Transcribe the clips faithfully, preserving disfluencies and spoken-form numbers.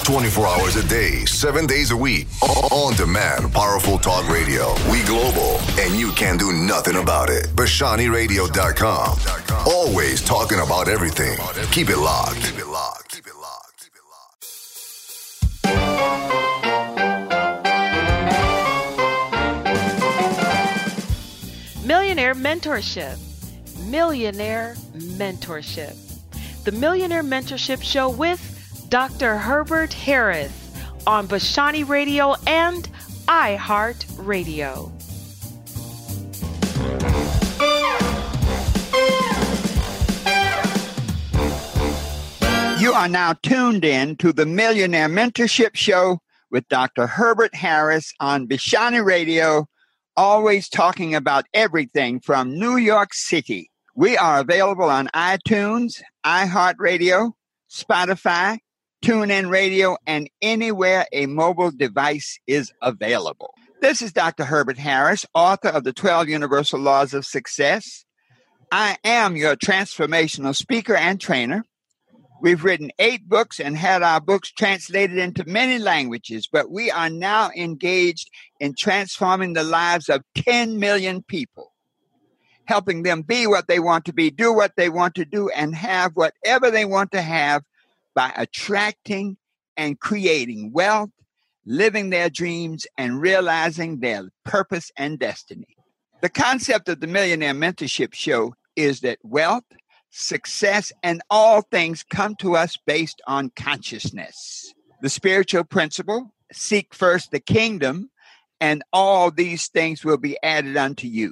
twenty-four hours a day, seven days a week. On demand, powerful talk radio. We global, and you can't do nothing about it. Bashani Radio dot com. Always talking about everything. Keep it locked. Keep it locked. Keep it locked. Keep it locked. Millionaire Mentorship. Millionaire Mentorship. The Millionaire Mentorship Show with Doctor Herbert Harris on Bashani Radio and iHeart Radio. You are now tuned in to the Millionaire Mentorship Show with Doctor Herbert Harris on Bashani Radio, always talking about everything from New York City. We are available on iTunes, iHeartRadio, Spotify, TuneIn Radio, and anywhere a mobile device is available. This is Doctor Herbert Harris, author of the twelve Universal Laws of Success. I am your transformational speaker and trainer. We've written eight books and had our books translated into many languages, but we are now engaged in transforming the lives of ten million people, helping them be what they want to be, do what they want to do, and have whatever they want to have by attracting and creating wealth, living their dreams, and realizing their purpose and destiny. The concept of the Millionaire Mentorship Show is that wealth, success, and all things come to us based on consciousness. The spiritual principle, seek first the kingdom, and all these things will be added unto you.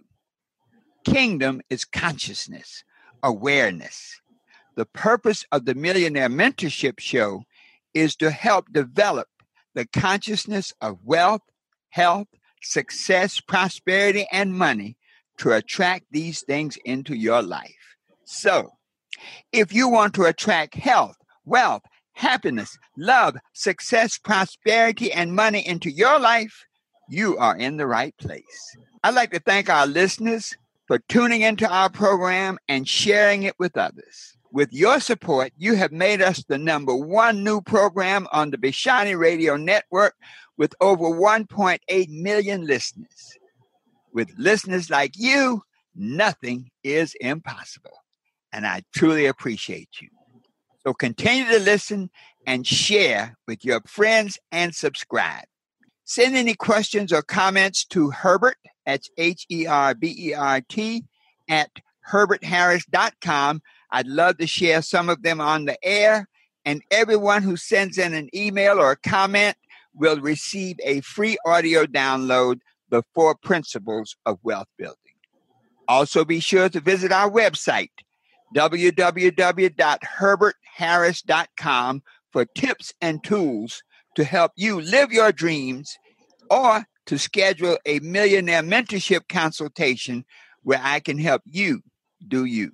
Kingdom is consciousness, awareness. The purpose of the Millionaire Mentorship Show is to help develop the consciousness of wealth, health, success, prosperity, and money to attract these things into your life. So, if you want to attract health, wealth, happiness, love, success, prosperity, and money into your life, you are in the right place. I'd like to thank our listeners for tuning into our program and sharing it with others. With your support, you have made us the number one new program on the Bashani Radio Network with over one point eight million listeners. With listeners like you, nothing is impossible. And I truly appreciate you. So continue to listen and share with your friends and subscribe. Send any questions or comments to Herbert, that's H E R B E R T, at Herbert Harris dot com. I'd love to share some of them on the air, and everyone who sends in an email or a comment will receive a free audio download, The Four Principles of Wealth Building. Also, be sure to visit our website, w w w dot herbert harris dot com, for tips and tools to help you live your dreams, or to schedule a millionaire mentorship consultation where I can help you do you.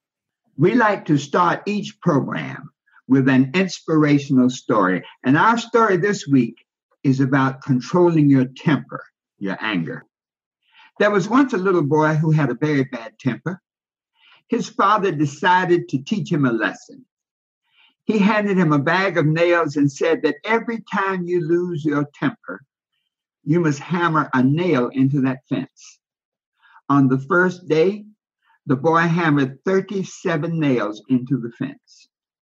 We like to start each program with an inspirational story. And our story this week is about controlling your temper, your anger. There was once a little boy who had a very bad temper. His father decided to teach him a lesson. He handed him a bag of nails and said that every time you lose your temper, you must hammer a nail into that fence. On the first day, the boy hammered thirty-seven nails into the fence.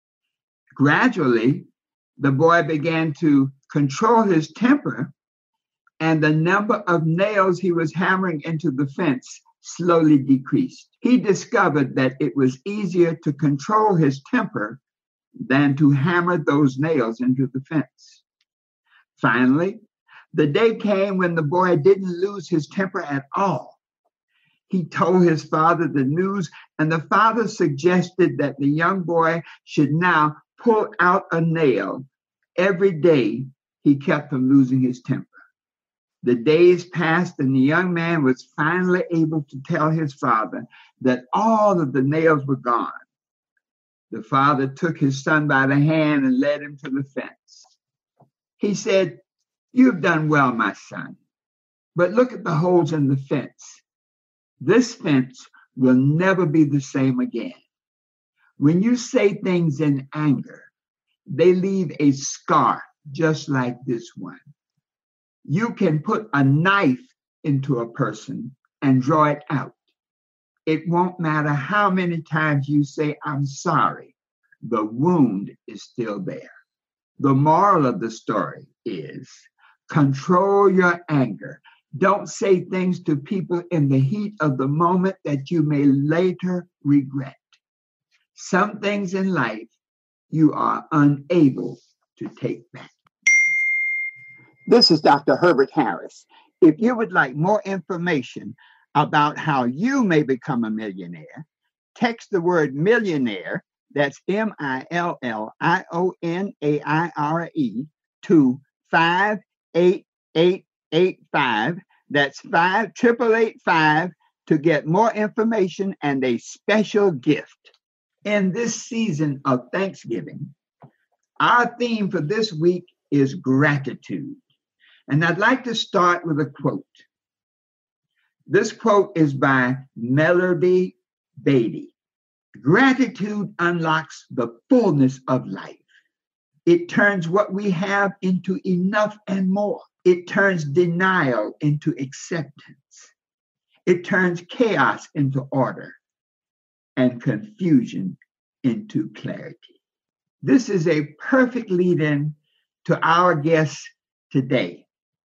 Gradually, the boy began to control his temper, and the number of nails he was hammering into the fence slowly decreased. He discovered that it was easier to control his temper than to hammer those nails into the fence. Finally, the day came when the boy didn't lose his temper at all. He told his father the news, and the father suggested that the young boy should now pull out a nail every day he kept from losing his temper. The days passed, and the young man was finally able to tell his father that all of the nails were gone. The father took his son by the hand and led him to the fence. He said, "You've done well, my son, but look at the holes in the fence. This fence will never be the same again. When you say things in anger, they leave a scar just like this one. You can put a knife into a person and draw it out. It won't matter how many times you say, I'm sorry, the wound is still there. The moral of the story is control your anger. Don't say things to people in the heat of the moment that you may later regret. Some things in life you are unable to take back. This is Doctor Herbert Harris. If you would like more information about how you may become a millionaire, text the word millionaire, that's M I L L I O N A I R E, to five eight eight eight five. That's five eight eight five to get more information and a special gift. In this season of Thanksgiving, our theme for this week is gratitude. And I'd like to start with a quote. This quote is by Melody Beatty. Gratitude unlocks the fullness of life. It turns what we have into enough and more. It turns denial into acceptance. It turns chaos into order and confusion into clarity. This is a perfect lead-in to our guest today.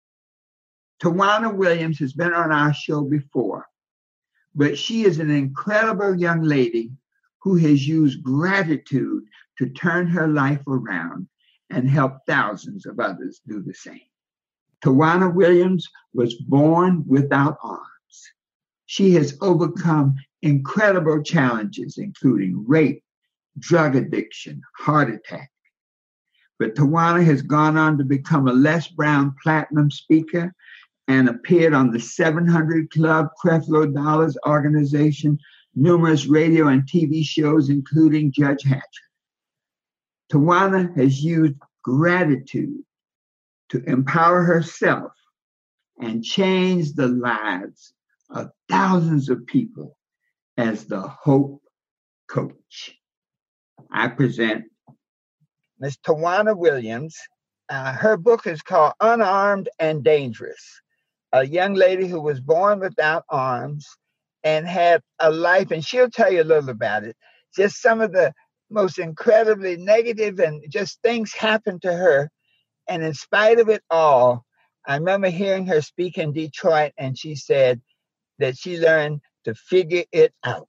Tawana Williams has been on our show before, but she is an incredible young lady who has used gratitude to turn her life around and help thousands of others do the same. Tawana Williams was born without arms. She has overcome incredible challenges, including rape, drug addiction, heart attack. But Tawana has gone on to become a Les Brown Platinum speaker and appeared on the seven hundred Club, Creflo Dollars Organization, numerous radio and T V shows, including Judge Hatcher. Tawana has used gratitude to empower herself and change the lives of thousands of people as the Hope Coach. I present Miz Tawana Williams. Uh, her book is called Unarmed and Dangerous. A young lady who was born without arms and had a life, and she'll tell you a little about it. Just some of the most incredibly negative and just things happened to her. And in spite of it all, I remember hearing her speak in Detroit, and she said that she learned to figure it out.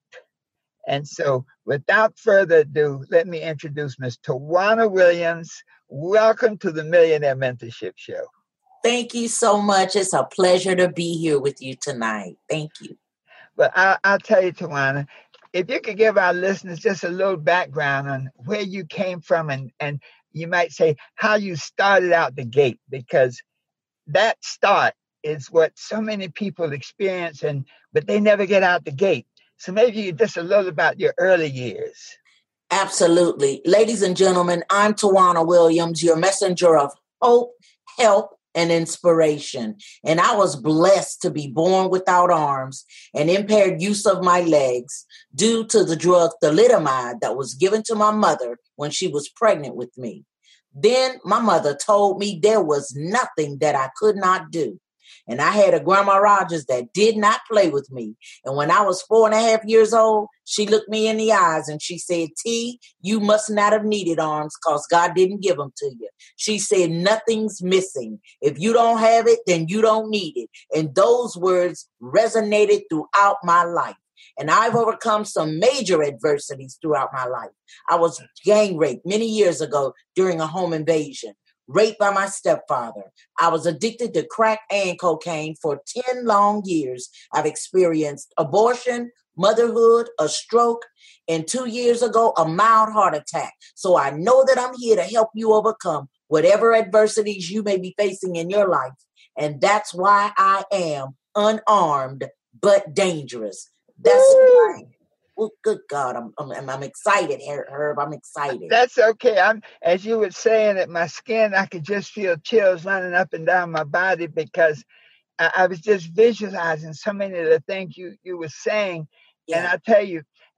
And so without further ado, let me introduce Miz Tawana Williams. Welcome to the Millionaire Mentorship Show. Thank you so much. It's a pleasure to be here with you tonight. Thank you. But I, I'll tell you, Tawana, if you could give our listeners just a little background on where you came from, and, and you might say how you started out the gate, because that start is what so many people experience, and but they never get out the gate. So maybe you just a little about your early years. Absolutely. Ladies and gentlemen, I'm Tawana Williams, your messenger of hope, help, and inspiration. And I was blessed to be born without arms and impaired use of my legs due to the drug thalidomide that was given to my mother when she was pregnant with me. Then my mother told me there was nothing that I could not do. And I had a Grandma Rogers that did not play with me. And when I was four and a half years old, she looked me in the eyes and she said, T, you must not have needed arms because God didn't give them to you. She said, nothing's missing. If you don't have it, then you don't need it. And those words resonated throughout my life. And I've overcome some major adversities throughout my life. I was gang raped many years ago during a home invasion. Raped by my stepfather. I was addicted to crack and cocaine for ten long years. I've experienced abortion, motherhood, a stroke, and two years ago, a mild heart attack. So I know that I'm here to help you overcome whatever adversities you may be facing in your life. And that's why I am unarmed, but dangerous. That's why. Well, good God, I'm, I'm I'm excited, Herb. I'm excited. That's okay. I'm as you were saying it, my skin, I could just feel chills running up and down my body because I, I was just visualizing so many of the things you, you were saying. Yeah. And I tell you,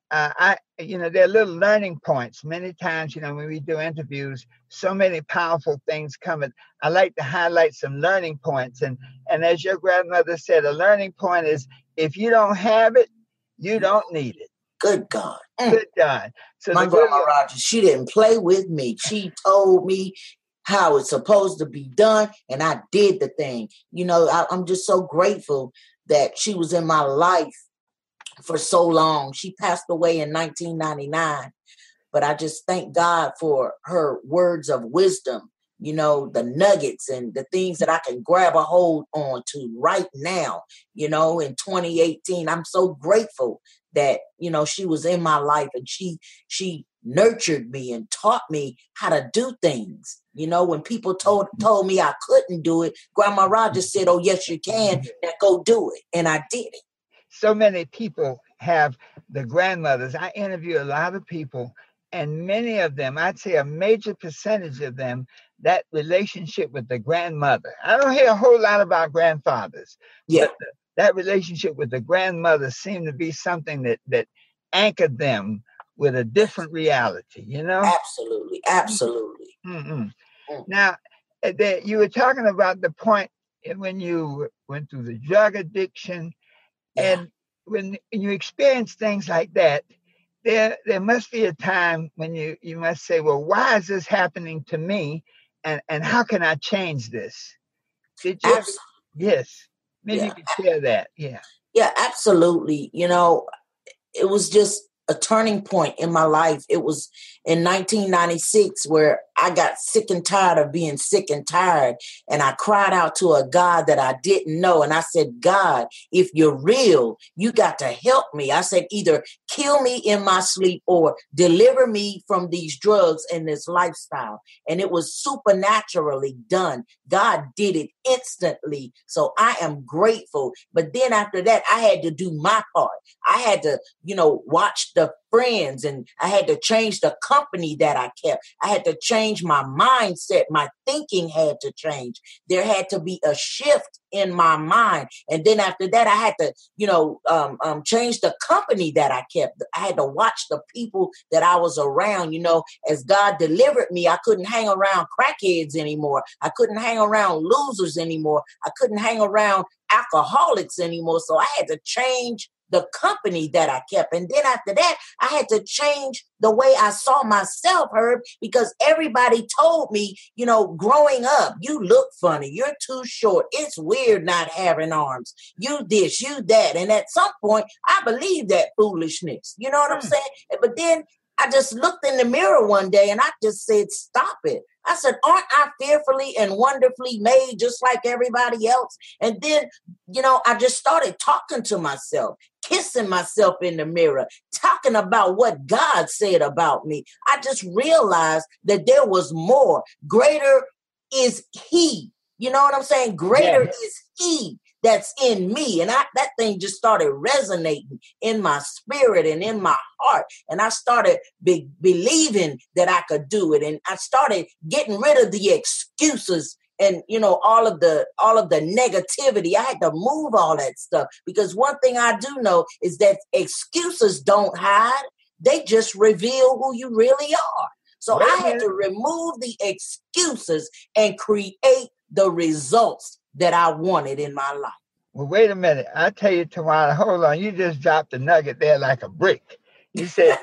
uh, I, you know, there are little learning points. Many times, you know, when we do interviews, so many powerful things come. And I like to highlight some learning points. And and as your grandmother said, a learning point is if you don't have it, you don't need it. Good God. Mm. Good God. So my grandma really- Rogers, she didn't play with me. She told me how it's supposed to be done, and I did the thing. You know, I, I'm just so grateful that she was in my life for so long. She passed away in nineteen ninety-nine, but I just thank God for her words of wisdom, you know, the nuggets and the things that I can grab a hold on to right now, you know, in twenty eighteen. I'm so grateful that, you know, she was in my life and she, she nurtured me and taught me how to do things. You know, when people told, told me I couldn't do it, Grandma Rogers said, oh, yes, you can. Now go do it. And I did it. So many people have the grandmothers. I interview a lot of people, and many of them, I'd say a major percentage of them, that relationship with the grandmother. I don't hear a whole lot about grandfathers. Yeah. But the, that relationship with the grandmother seemed to be something that, that anchored them with a different reality, you know? Absolutely. Absolutely. Mm-hmm. Mm. Now, that you were talking about the point when you went through the drug addiction. Yeah. And when you experience things like that, there there must be a time when you, you must say, well, why is this happening to me? And and how can I change this? Did you? Absolutely. Yes. Maybe yeah. you could share that. Yeah. Yeah, absolutely. You know, it was just a turning point in my life. It was in nineteen ninety-six where I got sick and tired of being sick and tired. And I cried out to a God that I didn't know. And I said, God, if you're real, you got to help me. I said, either kill me in my sleep or deliver me from these drugs and this lifestyle. And it was supernaturally done. God did it instantly. So I am grateful. But then after that, I had to do my part. I had to, you know, watch the friends, and I had to change the company that I kept. I had to change my mindset. My thinking had to change. There had to be a shift in my mind. And then after that, I had to, you know, um, um, change the company that I kept. I had to watch the people that I was around. You know, as God delivered me, I couldn't hang around crackheads anymore. I couldn't hang around losers anymore. I couldn't hang around alcoholics anymore. So I had to change the company that I kept. And then after that, I had to change the way I saw myself, Herb, because everybody told me, you know, growing up, you look funny, you're too short, it's weird not having arms, you this, you that. And at some point, I believed that foolishness. You know what I'm saying? But then I just looked in the mirror one day and I just said, stop it. I said, aren't I fearfully and wonderfully made just like everybody else? And then, you know, I just started talking to myself, kissing myself in the mirror, talking about what God said about me. I just realized that there was more. Greater is He. You know what I'm saying? Greater yes. is He that's in me. And I, that thing just started resonating in my spirit and in my heart. And I started be, believing that I could do it. And I started getting rid of the excuses and, you know, all of the, all of the negativity. I had to move all that stuff, because one thing I do know is that excuses don't hide. They just reveal who you really are. So I had to remove the excuses and create the results that I wanted in my life. Well, wait a minute. I tell you, Tawana, hold on. You just dropped the nugget there like a brick. You said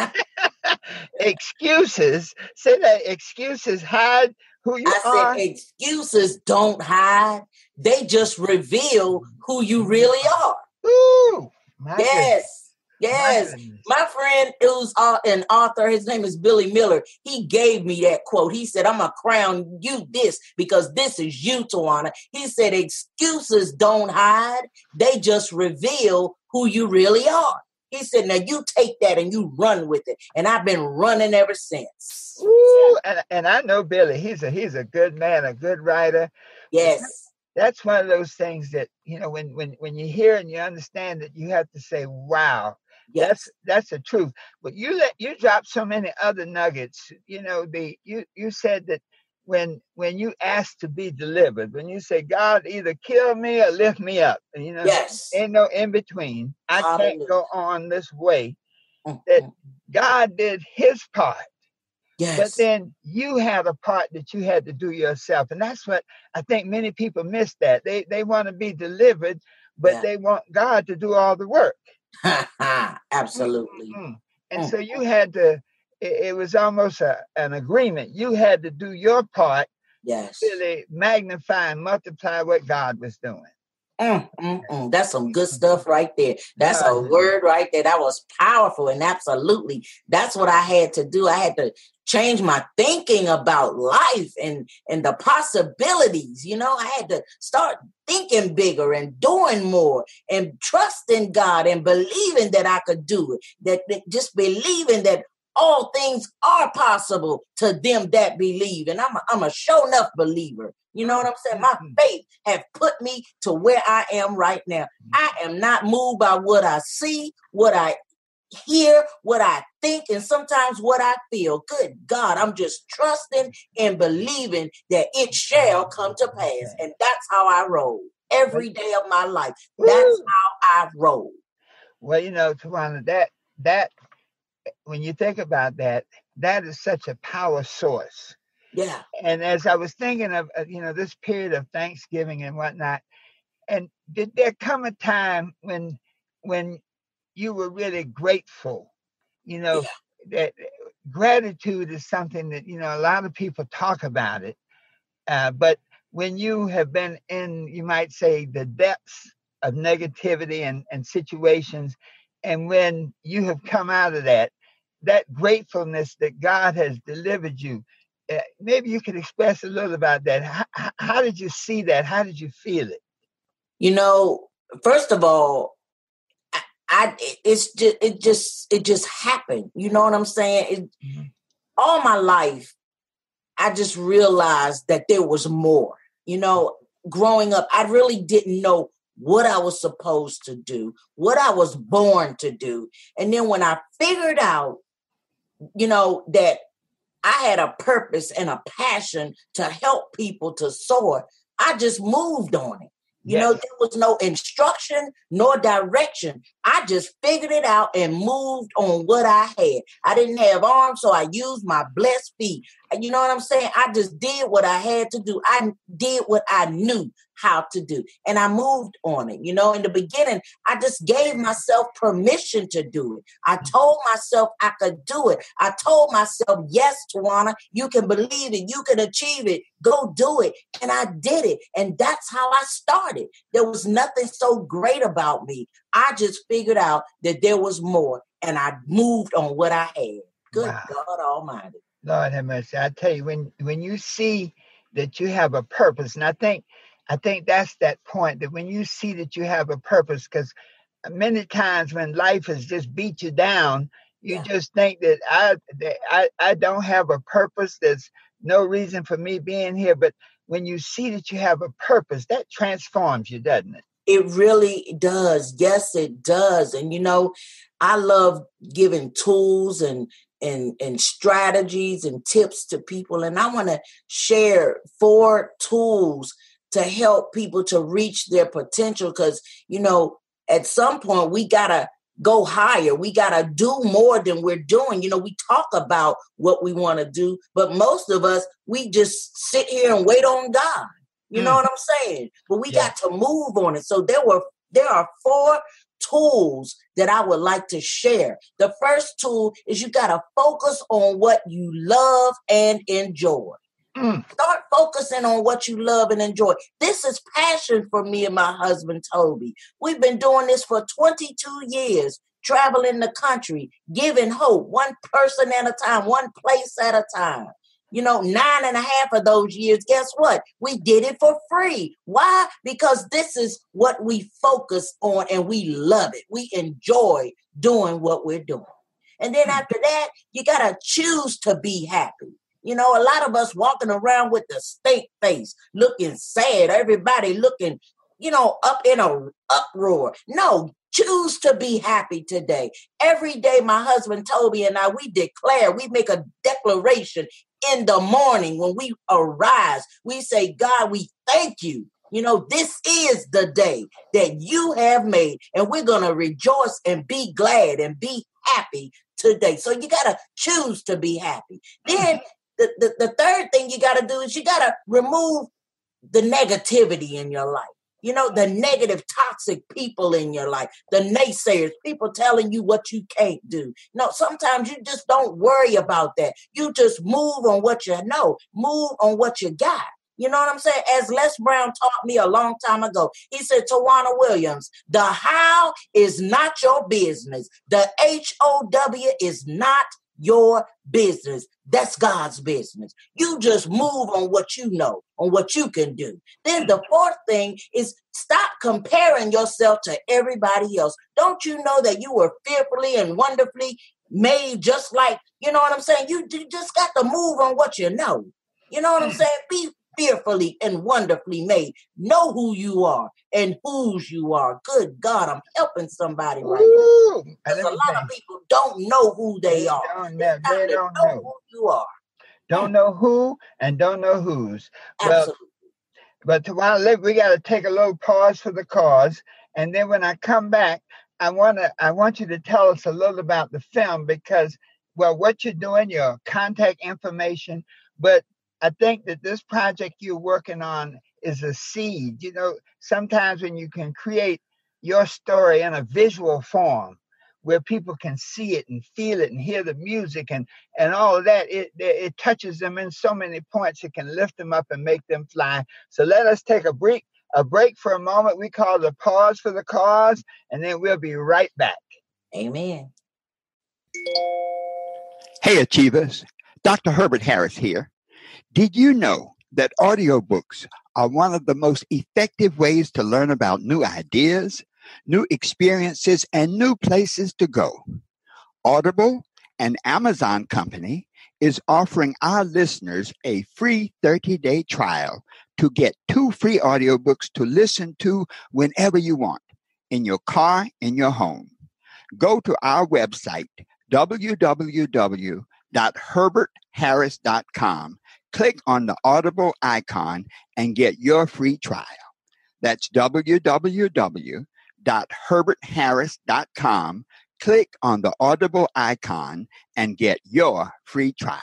excuses. Say that excuses hide who you I are. I said excuses don't hide. They just reveal who you really are. Ooh, my yes. goodness. Yes, my, my friend who's uh, an author, his name is Billy Miller. He gave me that quote. He said, I'm going to crown you this because this is you, Tawana. He said, excuses don't hide. They just reveal who you really are. He said, now you take that and you run with it. And I've been running ever since. Ooh, and, and I know Billy. He's a, he's a good man, a good writer. Yes. That's one of those things that, you know, when, when, when you hear and you understand it, you have to say, wow. Yes. That's that's the truth. But you let you drop so many other nuggets. You know, the you you said that when when you ask to be delivered, when you say, God, either kill me or lift me up, you know, yes. ain't no in between. I Hallelujah. Can't go on this way. mm, that mm. God did his part. Yes. But then you had a part that you had to do yourself. And that's what I think many people miss that. They they want to be delivered, but Yeah. they want God to do all the work. Absolutely. Mm-mm. And Mm. so you had to, it, it was almost a, an agreement. You had to do your part, Yes. really magnify and multiply what God was doing. Mm, mm, mm. That's some good stuff right there. That's a word right there. That was powerful. And absolutely, that's what I had to do. I had to change my thinking about life and, and the possibilities. You know, I had to start thinking bigger and doing more and trusting God and believing that I could do it. That, that just believing that all things are possible to them that believe. And I'm a, I'm a sure enough believer. You know what I'm saying? My faith have put me to where I am right now. I am not moved by what I see, what I hear, what I think, and sometimes what I feel. Good God, I'm just trusting and believing that it shall come to pass. And that's how I roll every day of my life. That's how I roll. Well, you know, Tawana, that, that, when you think about that, that is such a power source. Yeah. And as I was thinking of, you know, this period of Thanksgiving and whatnot, and did there come a time when, when you were really grateful? You know, yeah. that gratitude is something that, you know, a lot of people talk about it. Uh, but when you have been in, you might say, the depths of negativity and, and situations, and when you have come out of that, that gratefulness that God has delivered you, uh, maybe you could express a little about that. How, how did you see that? How did you feel it? You know, first of all, I, I it's just it just it just happened. You know what I'm saying? It, mm-hmm. All my life, I just realized that there was more. You know, growing up, I really didn't know what I was supposed to do, what I was born to do. And then when I figured out, you know, that I had a purpose and a passion to help people to soar, I just moved on it. You yes. know, there was no instruction nor direction. I just figured it out and moved on what I had. I didn't have arms, so I used my blessed feet. You know what I'm saying? I just did what I had to do. I did what I knew how to do. And I moved on it. You know, in the beginning, I just gave myself permission to do it. I told myself I could do it. I told myself, yes, Tawana, you can believe it. You can achieve it. Go do it. And I did it. And that's how I started. There was nothing so great about me. I just figured out that there was more. And I moved on what I had. Good wow. God Almighty. Lord have mercy. I tell you, when, when you see that you have a purpose, and I think I think that's that point, that when you see that you have a purpose, because many times when life has just beat you down, you yeah. just think that I, that I I don't have a purpose. There's no reason for me being here. But when you see that you have a purpose, that transforms you, doesn't it? It really does. Yes, it does. And, you know, I love giving tools and and and strategies and tips to people. And I want to share four tools to help people to reach their potential. Because, you know, at some point we got to go higher. We got to do more than we're doing. You know, we talk about what we want to do, but most of us, we just sit here and wait on God. You mm. know what I'm saying? But we yeah. got to move on it. So there were there are four tools that I would like to share. The first tool is you got to focus on what you love and enjoy. Mm. Start focusing on what you love and enjoy. This is passion for me and my husband, Toby. We've been doing this for twenty-two years, traveling the country, giving hope, one person at a time, one place at a time. You know, nine and a half of those years, guess what? We did it for free. Why? Because this is what we focus on and we love it. We enjoy doing what we're doing. And then after that, you got to choose to be happy. You know, a lot of us walking around with the stink face, looking sad, everybody looking, you know, up in a uproar. No, choose to be happy today. Every day, my husband, Toby, and I, we declare, we make a declaration in the morning when we arise. We say, God, we thank you. You know, this is the day that you have made, and we're going to rejoice and be glad and be happy today. So you got to choose to be happy. Then the, the, the third thing you got to do is you got to remove the negativity in your life. You know, the negative, toxic people in your life, the naysayers, people telling you what you can't do. No, sometimes you just don't worry about that. You just move on what you know, move on what you got. You know what I'm saying? As Les Brown taught me a long time ago, he said, Tawana Williams, the how is not your business. The H O W is not your business. That's God's business. You just move on what you know, on what you can do. Then the fourth thing is stop comparing yourself to everybody else. Don't you know that you were fearfully and wonderfully made just like, you know what I'm saying? You, you just got to move on what you know. You know what I'm saying? Be fearfully and wonderfully made. Know who you are and whose you are. Good God, I'm helping somebody right Ooh, now. Because a lot of people don't know who they, they are. Don't know, they they don't know, know who you are. Don't know who and don't know whose. Absolutely. Well, but Tawana, we got to take a little pause for the cause, and then when I come back, I want to I want you to tell us a little about the film because, well, what you're doing, your contact information, but I think that this project you're working on is a seed. You know, sometimes when you can create your story in a visual form where people can see it and feel it and hear the music and, and all of that, it, it touches them in so many points. It can lift them up and make them fly. So let us take a break, a break for a moment. We call it a pause for the cause, and then we'll be right back. Amen. Hey, Achievers. Doctor Herbert Harris here. Did you know that audiobooks are one of the most effective ways to learn about new ideas, new experiences, and new places to go? Audible, an Amazon company, is offering our listeners a free thirty-day trial to get two free audiobooks to listen to whenever you want, in your car, in your home. Go to our website, w w w dot herbert harris dot com. Click on the Audible icon and get your free trial. That's w w w dot herbert harris dot com. Click on the Audible icon and get your free trial.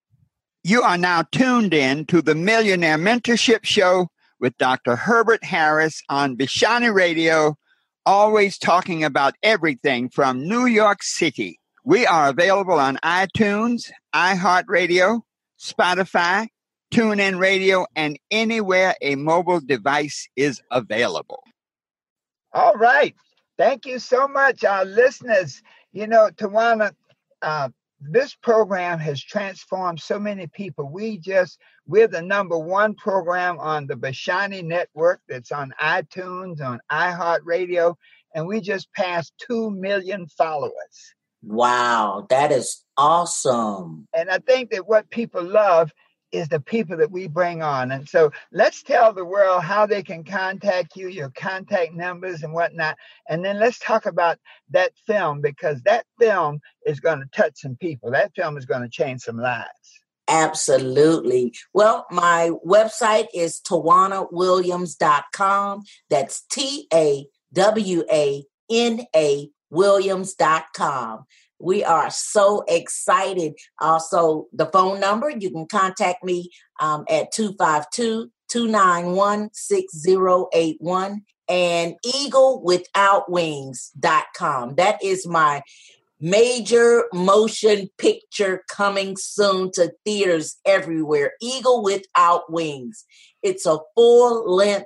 You are now tuned in to the Millionaire Mentorship Show with Doctor Herbert Harris on Bishani Radio, always talking about everything from New York City. We are available on iTunes, iHeartRadio, Spotify, TuneIn Radio, and anywhere a mobile device is available. All right. Thank you so much, our listeners. You know, Tawana, uh, this program has transformed so many people. We just, we're the number one program on the Bishani Network that's on iTunes, on iHeartRadio, and we just passed two million followers. Wow, that is awesome. And I think that what people love is the people that we bring on. And so let's tell the world how they can contact you, your contact numbers and whatnot. And then let's talk about that film, because that film is going to touch some people. That film is going to change some lives. Absolutely. Well, my website is tawana williams dot com. That's T A W A N A Williams dot com. We are so excited. Also, the phone number, you can contact me um, at two five two, two nine one, six zero eight one and eagle without wings dot com. That is my major motion picture coming soon to theaters everywhere. Eagle Without Wings. It's a full-length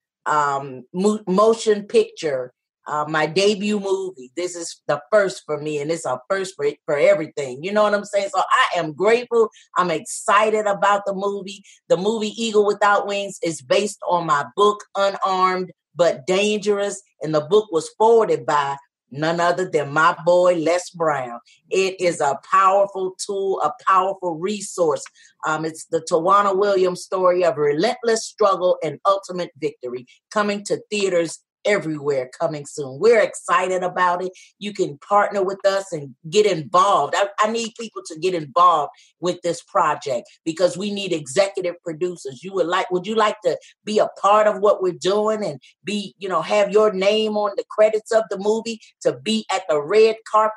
um, mo- motion picture. Uh, my debut movie. This is the first for me, and it's a first for, for everything. You know what I'm saying? So I am grateful. I'm excited about the movie. The movie Eagle Without Wings is based on my book, Unarmed But Dangerous, and the book was forwarded by none other than my boy, Les Brown. It is a powerful tool, a powerful resource. Um, it's the Tawana Williams story of relentless struggle and ultimate victory, coming to theaters everywhere coming soon. We're excited about it. You can partner with us and get involved. I, I need people to get involved with this project because we need executive producers. You would like, would you like to be a part of what we're doing and be, you know, have your name on the credits of the movie, to be at the red carpet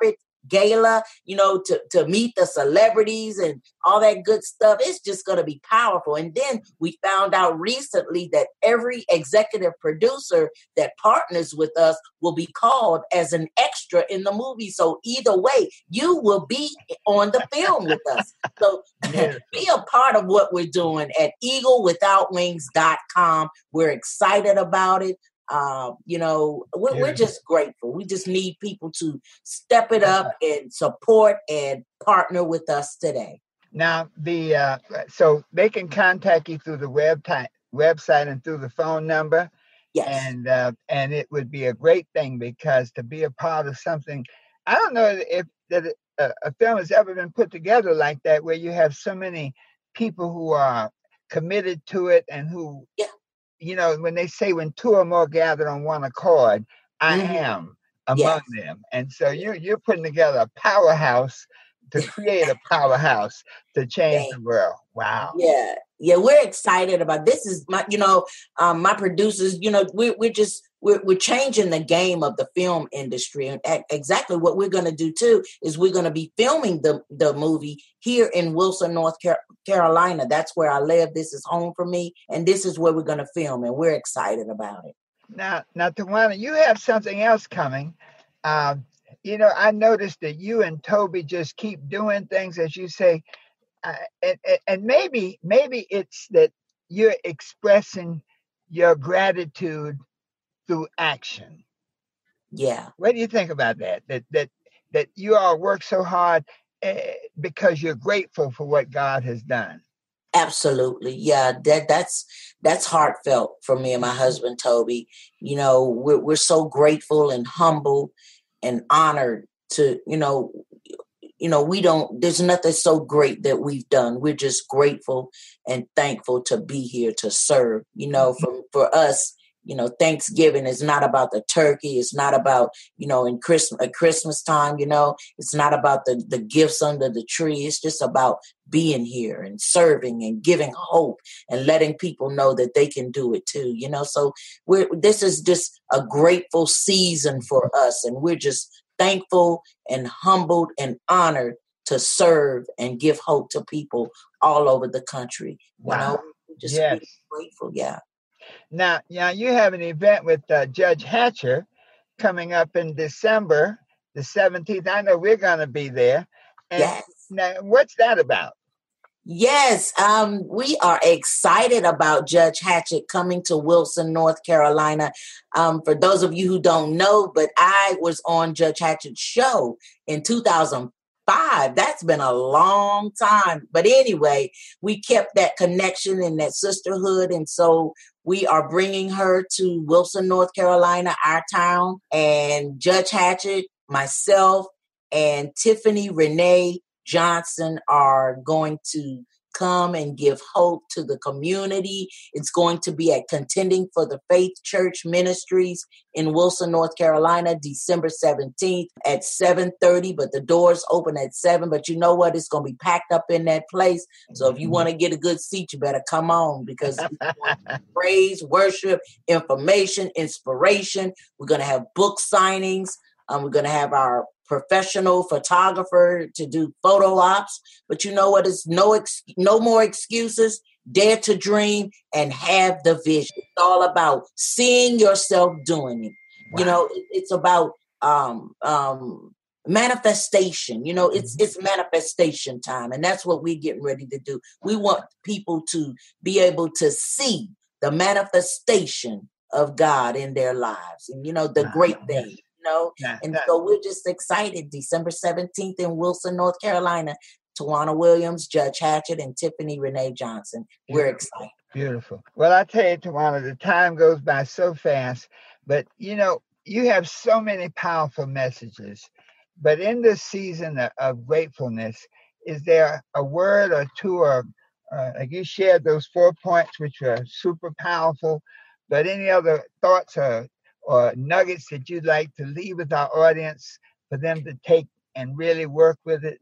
gala, you know, to, to meet the celebrities and all that good stuff. It's just going to be powerful. And then we found out recently that every executive producer that partners with us will be called as an extra in the movie. So either way, you will be on the film with us. So be a part of what we're doing at eagle without wings dot com. We're excited about it. Uh, you know, we're, we're just grateful. We just need people to step it up and support and partner with us today. Now, the uh, so they can contact you through the web ty- website and through the phone number. Yes. And uh, and it would be a great thing, because to be a part of something, I don't know if that a, a film has ever been put together like that, where you have so many people who are committed to it and who. Yeah. You know, when they say when two or more gather on one accord, I mm-hmm. am among yes. them. And so you're, you're putting together a powerhouse to create a powerhouse to change the world. Wow. Yeah. Yeah. We're excited about this. Is my, you know, um, my producers, you know, we're, we're just, we're, we're changing the game of the film industry. And exactly what we're going to do too, is we're going to be filming the, the movie here in Wilson, North Car- Carolina. That's where I live. This is home for me. And this is where we're going to film. And we're excited about it. Now, now, Tawana, you have something else coming. Um, you know, I noticed that you and Toby just keep doing things, as you say, uh, and, and maybe, maybe it's that you're expressing your gratitude through action. Yeah. What do you think about that? That that that you all work so hard uh, because you're grateful for what God has done. Absolutely. Yeah, that that's that's heartfelt for me and my husband Toby. You know, we're we're so grateful and humble and honored to, you know, you know, we don't, there's nothing so great that we've done. We're just grateful and thankful to be here to serve. You know, for for us, you know, Thanksgiving is not about the turkey. It's not about, you know, in Christmas, at Christmas time, you know, it's not about the, the gifts under the tree. It's just about being here and serving and giving hope and letting people know that they can do it too, you know. So we're, this is just a grateful season for us. And we're just thankful and humbled and honored to serve and give hope to people all over the country. You wow. know, we're just yes. really grateful. Yeah. Now, now you have an event with uh, Judge Hatcher coming up in December the seventeenth. I know we're going to be there. And yes. Now, what's that about? Yes, um, we are excited about Judge Hatchett coming to Wilson, North Carolina. Um, for those of you who don't know, but I was on Judge Hatchett's show in two thousand five. That's been a long time. But anyway, we kept that connection and that sisterhood. And so we are bringing her to Wilson, North Carolina, our town. And Judge Hatchett, myself, and Tiffany Renee Johnson are going to come and give hope to the community. It's going to be at Contending for the Faith Church Ministries in Wilson, North Carolina, December seventeenth at seven thirty, but the doors open at seven. But you know what? It's going to be packed up in that place. So if you want to get a good seat, you better come on, because we want praise, worship, information, inspiration. We're going to have book signings. Um, we're going to have our professional photographer to do photo ops. But you know what? It's no ex- no more excuses. Dare to dream and have the vision. It's all about seeing yourself doing it. Wow. You know, it, it's about um, um, manifestation. You know, it's it's manifestation time. And that's what we're getting ready to do. We want people to be able to see the manifestation of God in their lives. And, you know, the wow. great thing. Yes. Know? Yeah, and yeah. so we're just excited. December seventeenth in Wilson, North Carolina. Tawana Williams, Judge Hatchett, and Tiffany Renee Johnson. We're Beautiful. excited. Beautiful. Well, I tell you, Tawana, the time goes by so fast. But, you know, you have so many powerful messages. But in this season of, of gratefulness, is there a word or two, or uh, like you shared those four points, which are super powerful, but any other thoughts or or nuggets that you'd like to leave with our audience for them to take and really work with it?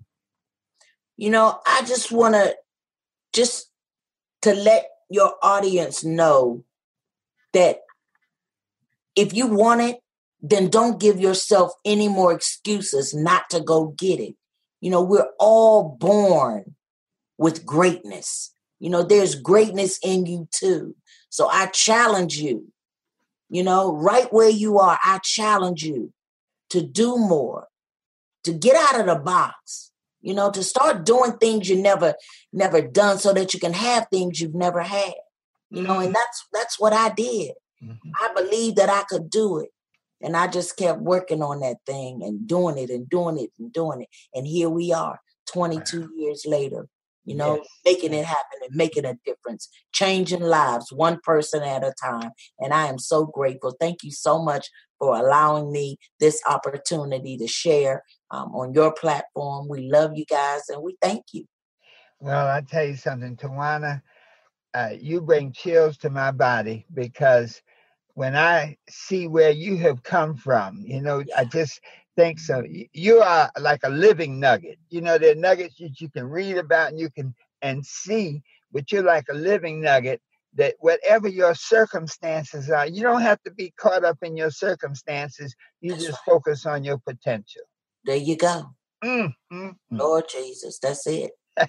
You know, I just want to just to let your audience know that if you want it, then don't give yourself any more excuses not to go get it. You know, we're all born with greatness. You know, there's greatness in you too. So I challenge you, you know, right where you are, I challenge you to do more, to get out of the box, you know, to start doing things you never, never done so that you can have things you've never had, you know, and that's, that's what I did. Mm-hmm. I believed that I could do it. And I just kept working on that thing and doing it and doing it and doing it. And here we are twenty-two wow. years later, you know, yes. making it happen and making a difference, changing lives one person at a time. And I am so grateful. Thank you so much for allowing me this opportunity to share um, on your platform. We love you guys and we thank you. Well, I'll tell you something, Tawana, uh, you bring chills to my body because when I see where you have come from, you know, I just think so. You are like a living nugget. You know, there are nuggets that you can read about and you can and see, but you're like a living nugget that whatever your circumstances are, you don't have to be caught up in your circumstances. You that's just right. focus on your potential. There you go. Mm, mm, mm. Lord Jesus, that's it.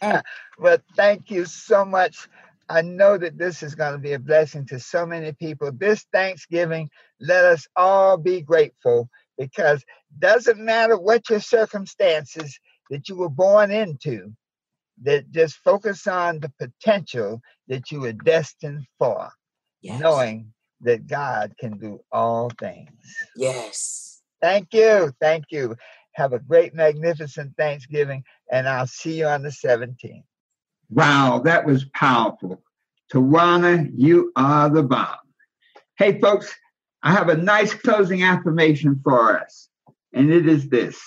But thank you so much. I know that this is going to be a blessing to so many people. This Thanksgiving, let us all be grateful because it doesn't matter what your circumstances that you were born into, that just focus on the potential that you were destined for, yes. knowing that God can do all things. Yes. Thank you. Thank you. Have a great, magnificent Thanksgiving, and I'll see you on the seventeenth. Wow, that was powerful. Tawana, you are the bomb. Hey, folks, I have a nice closing affirmation for us, and it is this.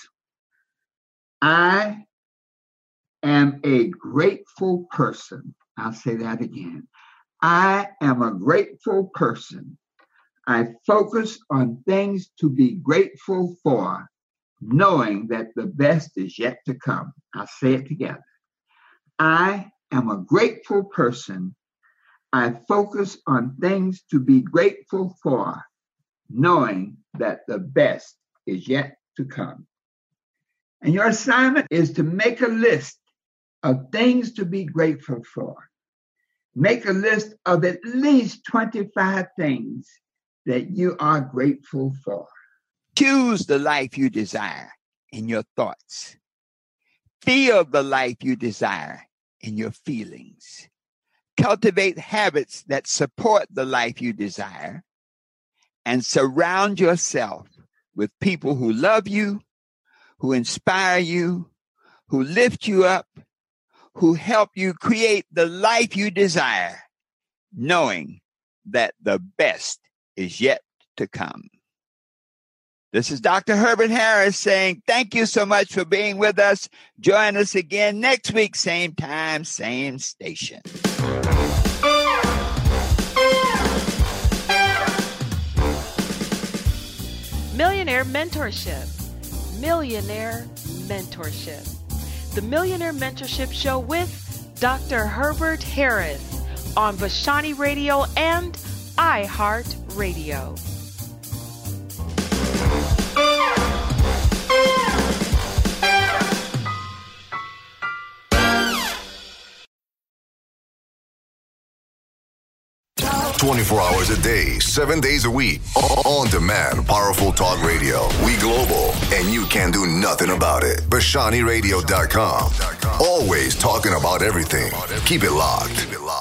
I am a grateful person. I'll say that again. I am a grateful person. I focus on things to be grateful for, knowing that the best is yet to come. I'll say it together. I am a grateful person. I focus on things to be grateful for, knowing that the best is yet to come. And your assignment is to make a list of things to be grateful for. Make a list of at least twenty-five things that you are grateful for. Choose the life you desire in your thoughts. Feel the life you desire in your feelings. Cultivate habits that support the life you desire, and surround yourself with people who love you, who inspire you, who lift you up, who help you create the life you desire, knowing that the best is yet to come. This is Doctor Herbert Harris saying thank you so much for being with us. Join us again next week, same time, same station. Millionaire Mentorship. Millionaire Mentorship. The Millionaire Mentorship Show with Doctor Herbert Harris on Vashani Radio and iHeartRadio. twenty-four hours a day, seven days a week. On demand, powerful talk radio. We global, and you can do nothing about it. Vashani Radio dot com. Always talking about everything. Keep it locked. Keep it locked.